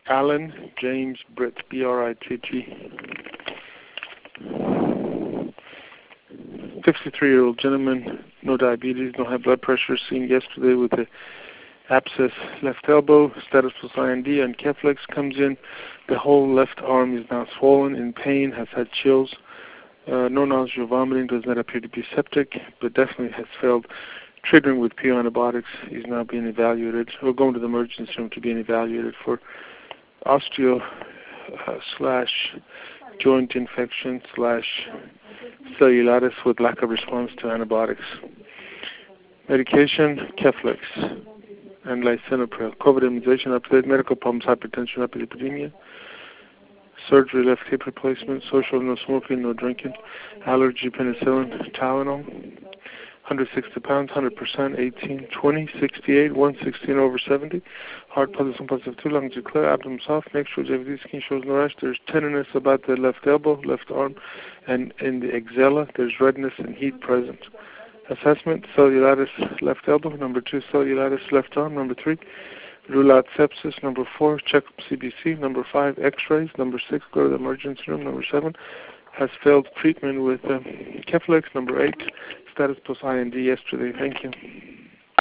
Alan James Britt, B-R-I-T-T. 53-year-old gentleman, no diabetes, no high blood pressure, seen yesterday with a abscess left elbow, status plus IND, and Keflex comes in. The whole left arm is now swollen, in pain, has had chills, no nausea or vomiting, does not appear to be septic, but definitely has failed triggering with PO antibiotics. He's now being evaluated, or going to the emergency room to be evaluated for osteo slash joint infection slash cellulitis with lack of response to antibiotics. Medication, Keflex and lisinopril. COVID immunization update, medical problems, hypertension, hyperlipidemia. Surgery, left hip replacement. Social, no smoking, no drinking. Allergy, penicillin, Tylenol. 160 pounds, 100%, 18, 20, 68, 116 over 70. Heart positive, positive 2, lungs are clear, abdomen soft, neck shows everything, skin shows no rash. There's tenderness about the left elbow, left arm, and in the axilla, there's redness and heat present. Assessment, cellulitis, left elbow. Number 2, cellulitis, left arm. Number 3, rule out sepsis. Number 4, check up CBC. Number 5, x-rays. Number 6, go to the emergency room. Number 7, has failed treatment with Keflex. Number 8, status plus IND yesterday. Thank you.